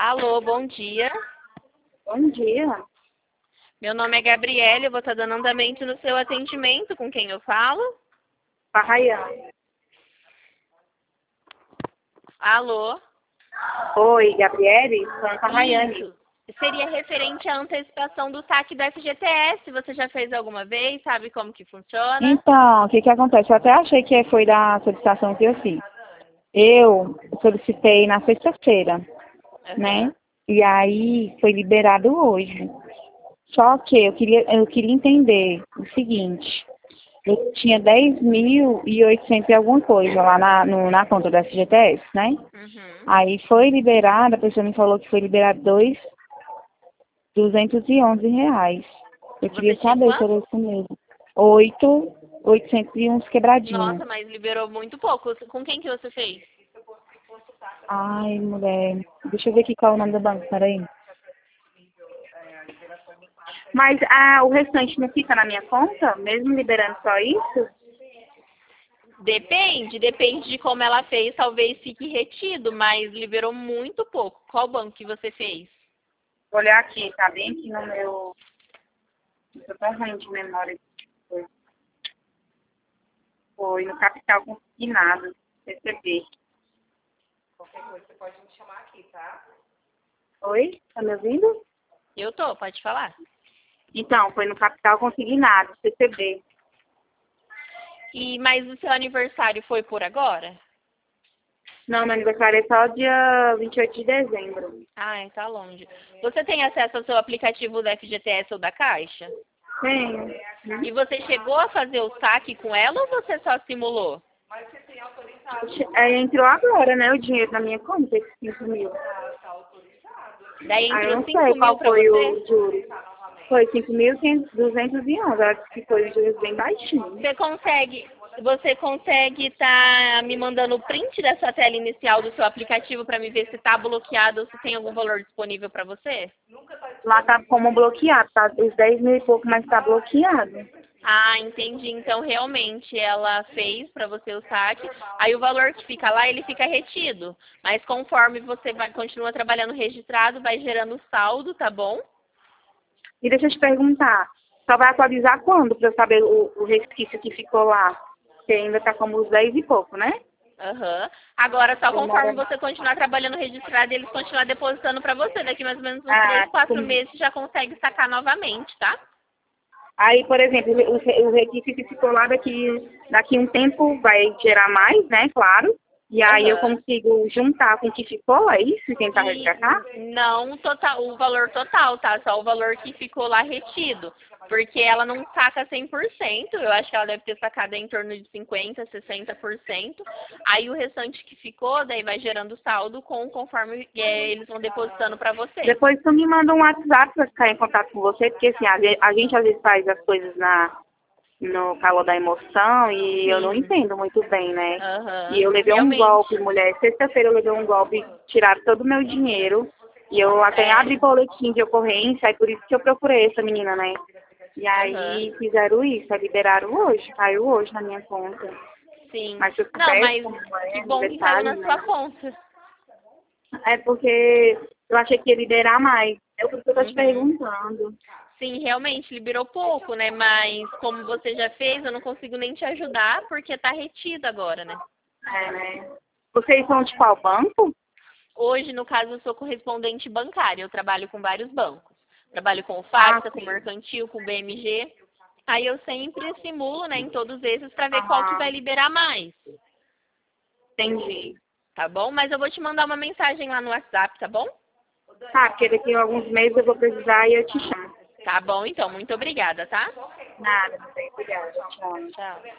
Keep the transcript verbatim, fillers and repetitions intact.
Alô, bom dia. Bom dia. Meu nome é Gabriela, eu vou estar dando andamento no seu atendimento. Com quem eu falo? A Rayane. Alô? Oi, Gabriele? Sou a Rayane. Isso. Seria referente à antecipação do saque do F G T S. Você já fez alguma vez? Sabe como que funciona? Então, o que que acontece? Eu até achei que foi da solicitação que eu fiz. Eu solicitei na sexta-feira, Uhum. né? E aí foi liberado hoje. Só que eu queria, eu queria entender o seguinte. Eu tinha dez mil e oitocentos e alguma coisa lá na, no, na conta do F G T S, né? Uhum. Aí foi liberado, a pessoa me falou que foi liberado dois, duzentos e onze reais. Eu Você queria tinha saber se quanto? era isso mesmo. Oito, oitocentos e uns quebradinhos. Nossa, mas liberou muito pouco. Com quem que você fez? Ai, mulher. Deixa eu ver aqui qual é o nome do banco, peraí. Mas ah, o restante não fica na minha conta? Mesmo liberando só isso? Depende, depende de como ela fez. Talvez fique retido, mas liberou muito pouco. Qual banco que você fez? Vou olhar aqui, tá bem aqui no meu... Eu tô tão ruim de memória. Foi, foi no Capital Consignado, C C B. Qualquer coisa você pode me chamar aqui, tá? Oi? Tá me ouvindo? Eu tô, pode falar. Então, foi no Capital Consignado, C C B. E, mas o seu aniversário foi por agora? Não, meu aniversário é só dia vinte e oito de dezembro. Ah, tá longe. Você tem acesso ao seu aplicativo da F G T S ou da Caixa? Tenho. E você chegou a fazer o saque com ela ou você só simulou? É, entrou agora, né, o dinheiro na minha conta, esses cinco mil. Daí Aí eu entrou não cinco sei mil qual pra foi você? o juros. Foi cinco mil duzentos e onze. Eu acho que foi o juros bem baixinho. Você consegue, você consegue estar me mandando o print da sua tela inicial do seu aplicativo para me ver se está bloqueado ou se tem algum valor disponível para você? Lá tá como bloqueado, tá? Os dez mil e pouco, mas tá bloqueado. Ah, entendi. Então, realmente, ela fez para você o saque. Aí, o valor que fica lá, ele fica retido. Mas, conforme você vai, continua trabalhando registrado, vai gerando saldo, tá bom? E deixa eu te perguntar, só vai atualizar quando pra eu saber o, o resquício que ficou lá? Que ainda tá como os dez e pouco, né? Aham. Agora, só conforme Demora... você continuar trabalhando registrado, eles continuar depositando para você. Daqui mais ou menos uns três, Ah, quatro como... meses, já consegue sacar novamente, tá? Aí, por exemplo, o, re- o requisito que ficou lá daqui, daqui um tempo vai gerar mais, né? Claro. E aí eu Aham. consigo juntar com o que ficou, é isso? E tentar E resgatar? não total, o valor total, tá? Só o valor que ficou lá retido. Porque ela não saca cem por cento, eu acho que ela deve ter sacado em torno de cinquenta, sessenta por cento. Aí o restante que ficou, daí vai gerando saldo com, conforme é, eles vão depositando para você. Depois tu me manda um WhatsApp pra ficar em contato com você, porque assim, a, ge- a gente às vezes faz as coisas na, no calor da emoção e eu não Sim. entendo muito bem, né? E Aham. eu levei um Realmente. golpe, mulher. Sexta-feira eu levei um golpe, tiraram todo o meu dinheiro. E eu até É. abri boletim de ocorrência, é por isso que eu procurei essa menina, né? E Aham. aí fizeram isso, aí liberaram hoje, caiu hoje na minha conta. Sim. Mas se eu Não, soubesse mas como que é, no bom que caiu detalhe, na sua né? conta. É porque eu achei que ia liberar mais. É o que eu tô te Uhum. perguntando. Sim, realmente liberou pouco, né? Mas como você já fez, eu não consigo nem te ajudar porque tá retido agora, né? É, né? Vocês são de qual banco? Hoje, no caso, eu sou correspondente bancária. Eu trabalho com vários bancos. Trabalho com o Ah, Faxa, com o sim. Mercantil, com o B M G. Aí eu sempre simulo, né, em todos esses para ver qual que vai Aham, liberar mais, entendi. tá bom? Mas eu vou te mandar uma mensagem lá no WhatsApp, tá bom? Tá, porque daqui a alguns meses eu vou precisar e eu te chamo. Tá bom, então. Muito obrigada, tá? Nada, não tem. Obrigada. Tchau. Tchau.